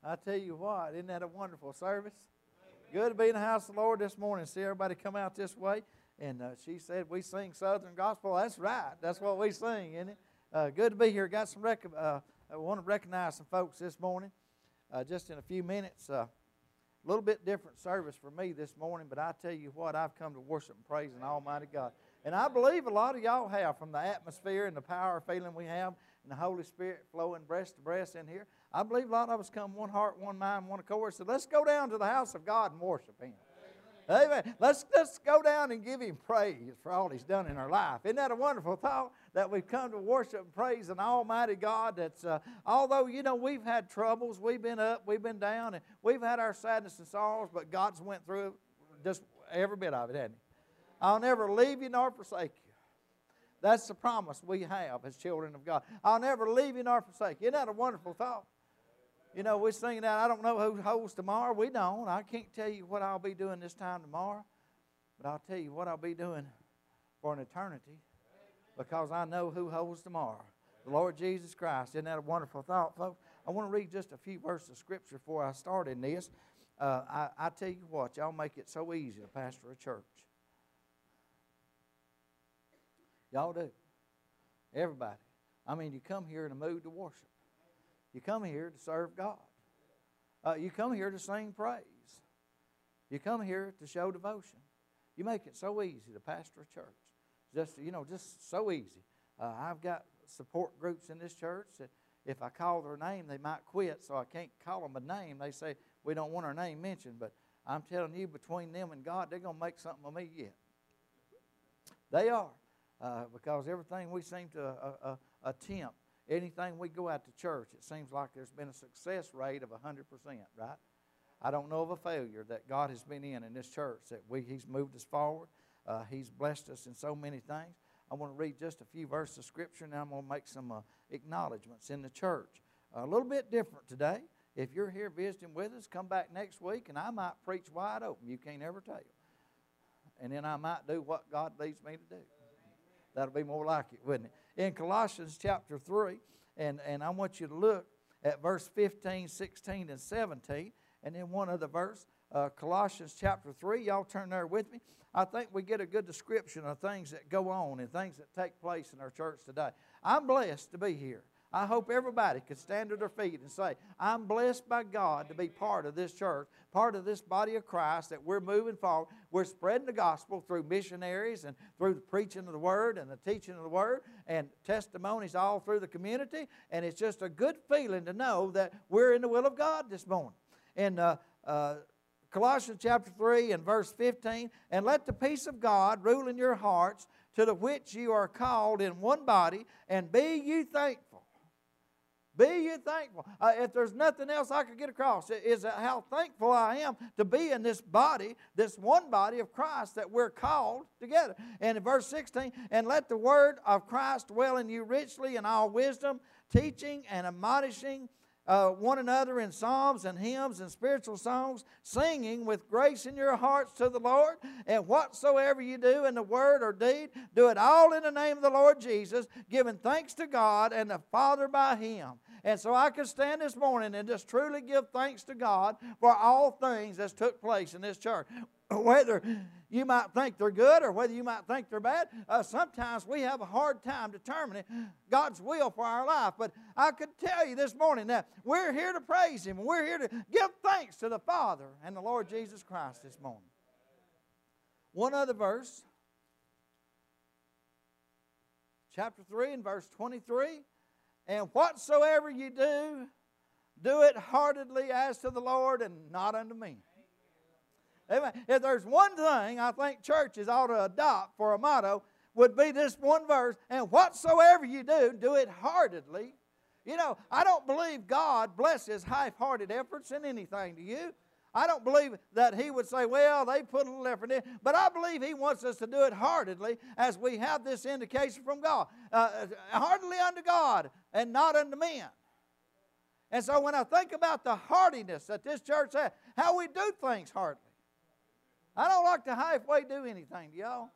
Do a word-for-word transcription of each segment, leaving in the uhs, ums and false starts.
I tell you what, isn't that a wonderful service? Good to be in the house of the Lord this morning. See everybody come out this way. And uh, she said, we sing Southern Gospel. That's right. That's what we sing, isn't it? Uh, good to be here. Got some rec- uh, I want to recognize some folks this morning. Uh, just in a few minutes. A uh, little bit different service for me this morning, but I tell you what, I've come to worship and praise an Almighty God. And I believe a lot of y'all have, from the atmosphere and the power feeling we have and the Holy Spirit flowing breast to breast in here. I believe a lot of us come one heart, one mind, one accord. So let's go down to the house of God and worship Him. Amen. Let's just go down and give Him praise for all He's done in our life. Isn't that a wonderful thought that we've come to worship and praise an Almighty God that's, uh, although, you know, we've had troubles, we've been up, we've been down, and we've had our sadness and sorrows, but God's went through just every bit of it, hasn't He? I'll never leave you nor forsake you. That's the promise we have as children of God. I'll never leave you nor forsake you. Isn't that a wonderful thought? You know, we're singing that, I don't know who holds tomorrow. We don't. I can't tell you what I'll be doing this time tomorrow. But I'll tell you what I'll be doing for an eternity. Because I know who holds tomorrow. The Lord Jesus Christ. Isn't that a wonderful thought, folks? I want to read just a few verses of Scripture before I start in this. Uh, I, I tell you what, y'all make it so easy to pastor a church. Y'all do. Everybody. I mean, you come here in a mood to worship. You come here to serve God. Uh, you come here to sing praise. You come here to show devotion. You make it so easy to pastor a church. Just, you know, just so easy. Uh, I've got support groups in this church that if I call their name, they might quit, so I can't call them a name. They say, we don't want our name mentioned, but I'm telling you, between them and God, they're going to make something of me yet. They are. Uh, because everything we seem to uh, uh, attempt, anything we go out to church, it seems like there's been a success rate of one hundred percent, right? I don't know of a failure that God has been in in this church, that we, He's moved us forward. Uh, he's blessed us in so many things. I want to read just a few verses of Scripture, and I'm going to make some uh, acknowledgments in the church. Uh, a little bit different today. If you're here visiting with us, come back next week, and I might preach wide open. You can't ever tell. And then I might do what God leads me to do. That'll be more like it, wouldn't it? In Colossians chapter three, and, and I want you to look at verse fifteen, sixteen, and seventeen, and then one other verse, uh, Colossians chapter three. Y'all turn there with me. I think we get a good description of things that go on and things that take place in our church today. I'm blessed to be here. I hope everybody could stand to their feet and say, I'm blessed by God to be part of this church, part of this body of Christ, that we're moving forward. We're spreading the gospel through missionaries and through the preaching of the Word and the teaching of the Word and testimonies all through the community. And it's just a good feeling to know that we're in the will of God this morning. In uh, uh, Colossians chapter three and verse fifteen, and let the peace of God rule in your hearts, to the which you are called in one body, and be ye thankful. Be you thankful. Uh, if there's nothing else I could get across, is how thankful I am to be in this body, this one body of Christ that we're called together. And in verse sixteen, and let the word of Christ dwell in you richly in all wisdom, teaching and admonishing uh, one another in psalms and hymns and spiritual songs, singing with grace in your hearts to the Lord. And whatsoever you do in the word or deed, do it all in the name of the Lord Jesus, giving thanks to God and the Father by Him. And so I can stand this morning and just truly give thanks to God for all things that's took place in this church. Whether you might think they're good or whether you might think they're bad, uh, sometimes we have a hard time determining God's will for our life. But I could tell you this morning that we're here to praise Him. We're here to give thanks to the Father and the Lord Jesus Christ this morning. One other verse, chapter three and verse twenty-three. And whatsoever you do, do it heartily as to the Lord and not unto men. Amen. If there's one thing I think churches ought to adopt for a motto, would be this one verse, and whatsoever you do, do it heartedly. You know, I don't believe God blesses half-hearted efforts in anything to you. I don't believe that He would say, well, they put a little effort in. But I believe He wants us to do it heartedly as we have this indication from God. Uh, heartily unto God and not unto men. And so when I think about the heartiness that this church has, how we do things heartily. I don't like to halfway do anything, do y'all?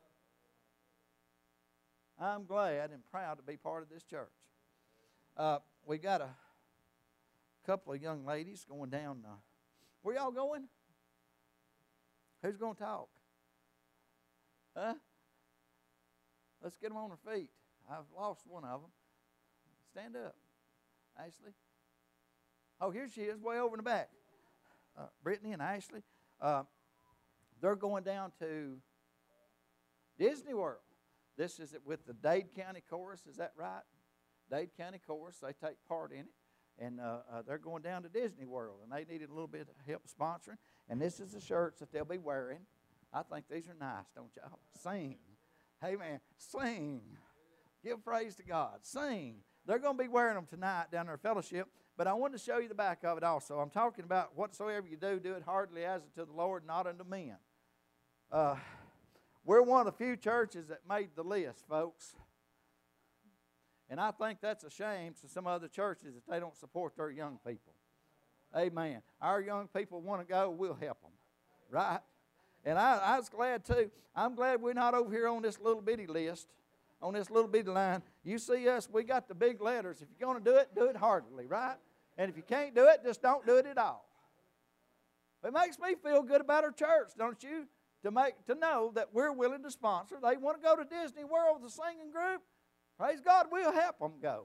I'm glad and proud to be part of this church. Uh, we got a couple of young ladies going down. Uh, where y'all going? Who's going to talk? Huh? Let's get them on their feet. I've lost one of them. Stand up, Ashley. Oh, here she is, way over in the back. Uh, Brittany and Ashley. Uh, they're going down to Disney World. This is with the Dade County Chorus. Is that right? Dade County Chorus. They take part in it. And uh, uh, they're going down to Disney World. And they needed a little bit of help sponsoring. And this is the shirts that they'll be wearing. I think these are nice, don't y'all? Sing. Hey, man, sing. Give praise to God. Sing. They're going to be wearing them tonight down there at Fellowship. But I wanted to show you the back of it also. I'm talking about whatsoever you do, do it heartily as unto the Lord, not unto men. Uh, we're one of the few churches that made the list, folks. And I think that's a shame to some other churches that they don't support their young people. Amen. Our young people want to go, we'll help them. Right? And I, I was glad too. I'm glad we're not over here on this little bitty list, on this little bitty line. You see us, we got the big letters. If you're going to do it, do it heartily, right? And if you can't do it, just don't do it at all. It makes me feel good about our church, don't you? To make to know that we're willing to sponsor. They want to go to Disney World with a singing group. Praise God, we'll help them go.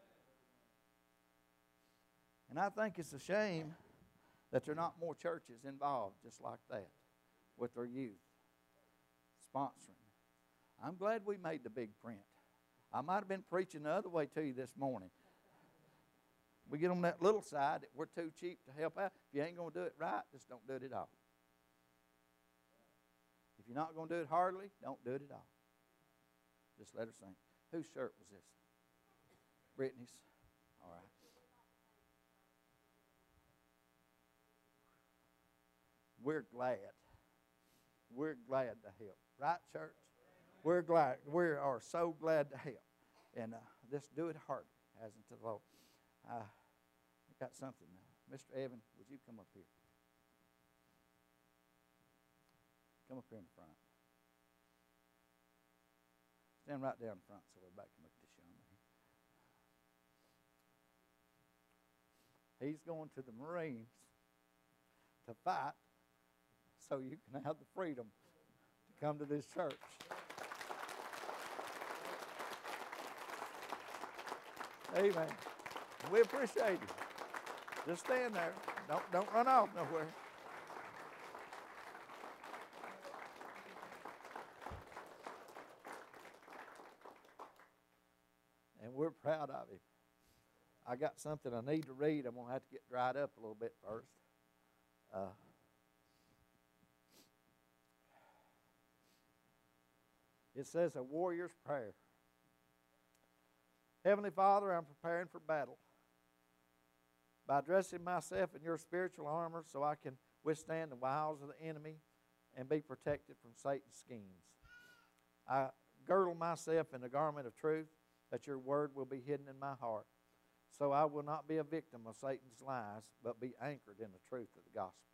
And I think it's a shame that there are not more churches involved just like that with their youth sponsoring. I'm glad we made the big print. I might have been preaching the other way to you this morning. We get on that little side that we're too cheap to help out. If you ain't going to do it right, just don't do it at all. If you're not going to do it heartily, don't do it at all. Just let her sing. Whose shirt was this? Brittany's? All right. We're glad. We're glad to help. Right, church? We're glad. We are so glad to help. And uh, just do it heartily, as unto the Lord. Uh, I got something. Mister Evan, would you come up here? Come up here in the front. Stand right down in front so everybody can look at this young man. He's going to the Marines to fight so you can have the freedom to come to this church. Amen. We appreciate you. Just stand there. Don't, don't run off nowhere. And we're proud of him. I got something I need to read. I'm going to have to get dried up a little bit first. Uh, it says a warrior's prayer. Heavenly Father, I'm preparing for battle by dressing myself in your spiritual armor so I can withstand the wiles of the enemy and be protected from Satan's schemes. I girdle myself in the garment of truth that your word will be hidden in my heart, so I will not be a victim of Satan's lies, but be anchored in the truth of the gospel.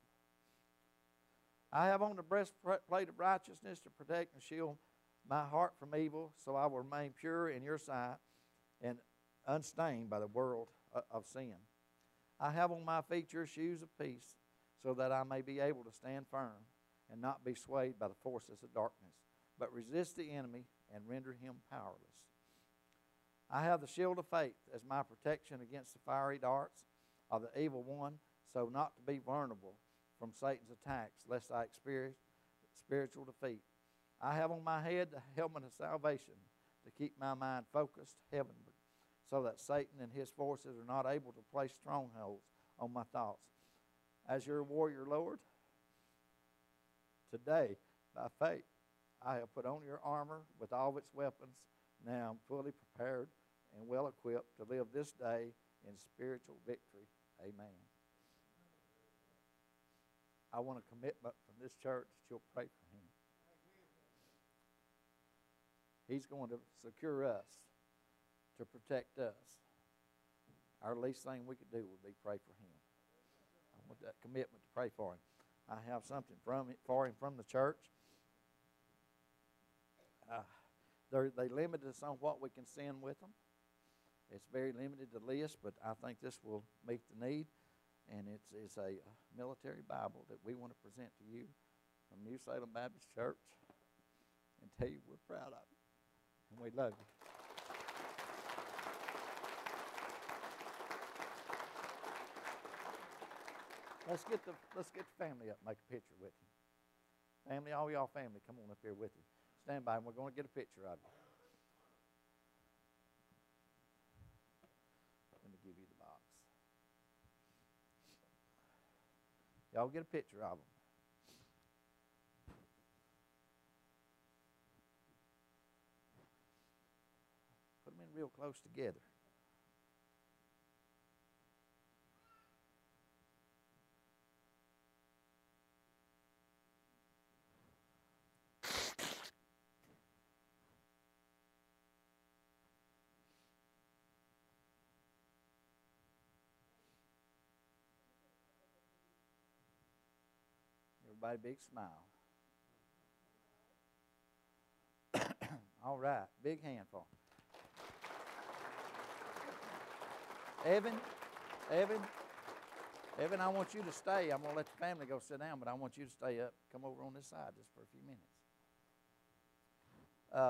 I have on the breastplate of righteousness to protect and shield my heart from evil, so I will remain pure in your sight and unstained by the world of sin. I have on my feet your shoes of peace, so that I may be able to stand firm and not be swayed by the forces of darkness, but resist the enemy and render him powerless. I have the shield of faith as my protection against the fiery darts of the evil one, so not to be vulnerable from Satan's attacks, lest I experience spiritual defeat. I have on my head the helmet of salvation to keep my mind focused heavenward, so that Satan and his forces are not able to place strongholds on my thoughts. As your warrior, Lord, today, by faith, I have put on your armor with all its weapons. Now I'm fully prepared and well equipped to live this day in spiritual victory. Amen. I want a commitment from this church that you'll pray for him. He's going to secure us, to protect us. Our least thing we could do would be pray for him. I want that commitment to pray for him. I have something from it for him from the church. Uh, they limited us on what we can send with them. It's very limited, the list, but I think this will meet the need. it's, it's a military Bible that we want to present to you from New Salem Baptist Church and tell you we're proud of it and we love you. Let's get the let's get the family up and make a picture with you. Family, all y'all family, come on up here with you. Stand by, and we're going to get a picture of you. Let me give you the box. Y'all get a picture of them. Put them in real close together. Everybody, big smile. All right, big hand for him. Evan, Evan, Evan, I want you to stay. I'm going to let the family go sit down, but I want you to stay up. Come over on this side just for a few minutes. Uh,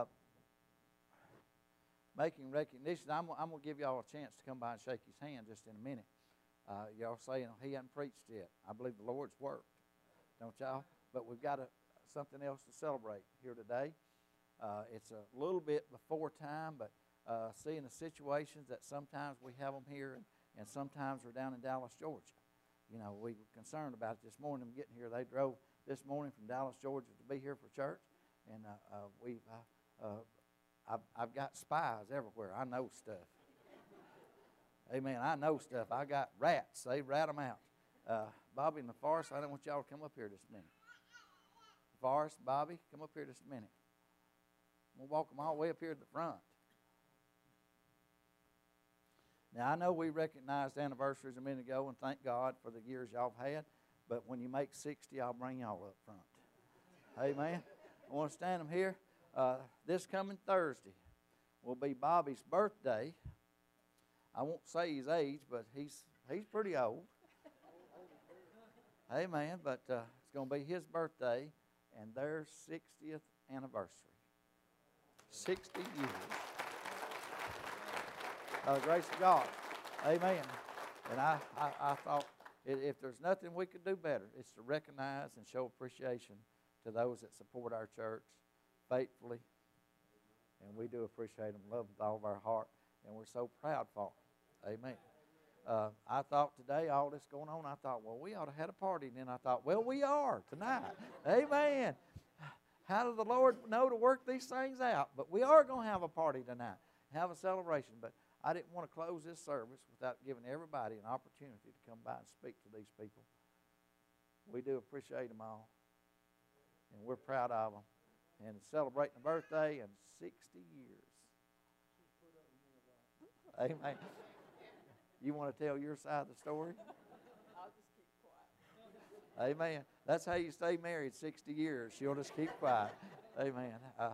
making recognition. I'm, I'm going to give y'all a chance to come by and shake his hand just in a minute. Uh, y'all saying he hasn't preached yet. I believe the Lord's worked. Don't y'all? But we've got a, something else to celebrate here today. Uh, it's a little bit before time, but uh, seeing the situations that sometimes we have them here and, and sometimes we're down in Dallas, Georgia. You know, we were concerned about it this morning getting here. They drove this morning from Dallas, Georgia to be here for church. And uh, uh, we've, uh, uh, I've, I've got spies everywhere. I know stuff. Amen. I know stuff. I got rats. They rat them out. Uh, Bobby and LaForest, I don't want y'all to come up here just a minute. LaForest, Bobby, come up here just a minute. We'll walk them all the way up here to the front. Now, I know we recognized anniversaries a minute ago, and thank God for the years y'all have had, but when you make sixty, I'll bring y'all up front. Amen. I want to stand them here. Uh, this coming Thursday will be Bobby's birthday. I won't say his age, but he's he's pretty old. Amen. But uh, it's going to be his birthday and their sixtieth anniversary. sixty years. By the grace of God. Amen. And I, I, I thought if there's nothing we could do better, it's to recognize and show appreciation to those that support our church faithfully. And we do appreciate them, love with all of our heart, and we're so proud for them. Amen. Uh, I thought today, all this going on, I thought, well, we ought to have a party. And then I thought, well, we are tonight. Amen. How does the Lord know to work these things out? But we are going to have a party tonight, have a celebration. But I didn't want to close this service without giving everybody an opportunity to come by and speak to these people. We do appreciate them all, and we're proud of them. And celebrating a birthday in sixty years. Amen. You want to tell your side of the story? I'll just keep quiet. Amen. That's how you stay married sixty years. She'll just keep quiet. Amen. Uh,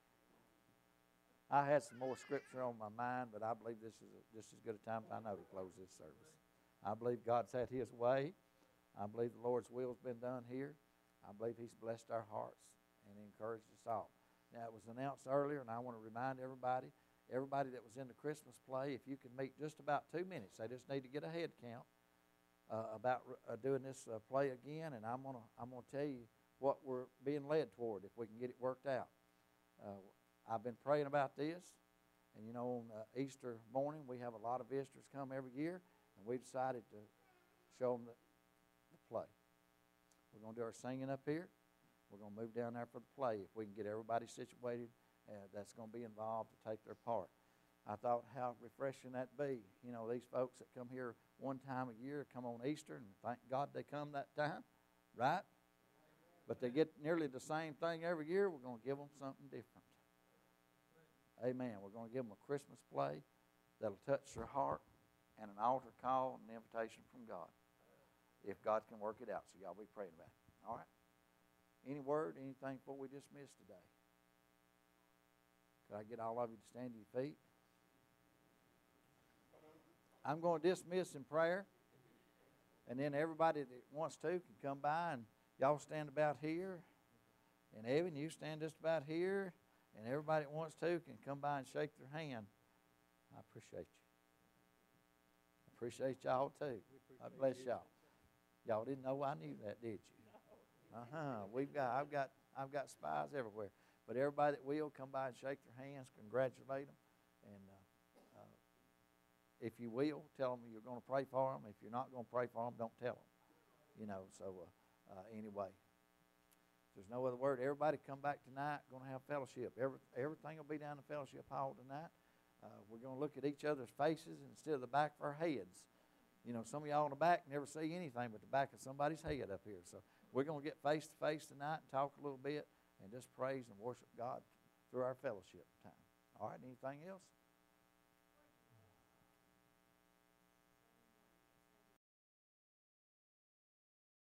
I had some more scripture on my mind, but I believe this is a, just as good a time as I know to close this service. I believe God's had His way. I believe the Lord's will has been done here. I believe He's blessed our hearts and encouraged us all. Now, it was announced earlier, and I want to remind everybody, everybody that was in the Christmas play, if you can meet just about two minutes, they just need to get a head count uh, about uh, doing this uh, play again, and I'm gonna I'm gonna tell you what we're being led toward if we can get it worked out. Uh, I've been praying about this, and you know, on uh, Easter morning we have a lot of visitors come every year, and we decided to show them the, the play. We're gonna do our singing up here. We're going to move down there for the play if we can get everybody situated uh, that's going to be involved to take their part. I thought how refreshing that'd be. You know, these folks that come here one time a year, come on Easter, and thank God they come that time, right? But they get nearly the same thing every year. We're going to give them something different. Amen. We're going to give them a Christmas play that'll touch their heart and an altar call and an invitation from God, if God can work it out. So y'all be praying about it. All right? Any word, anything before we dismiss today? Could I get all of you to stand to your feet? I'm going to dismiss in prayer. And then everybody that wants to can come by, and y'all stand about here. And Evan, you stand just about here. And everybody that wants to can come by and shake their hand. I appreciate you. I appreciate y'all too. I bless y'all. Y'all didn't know I knew that, did you? Uh-huh. We've got I've got I've got spies everywhere. But everybody that will, come by and shake their hands, congratulate them. And uh, uh, if you will, tell them you're going to pray for them. If you're not going to pray for them, don't tell them. You know, so uh, uh, anyway. There's no other word. Everybody come back tonight. Going to have fellowship. Every, everything will be down in the fellowship hall tonight. Uh, we're going to look at each other's faces instead of the back of our heads. You know, some of y'all in the back never see anything but the back of somebody's head up here. So we're going to get face to face tonight and talk a little bit and just praise and worship God through our fellowship time. All right, anything else?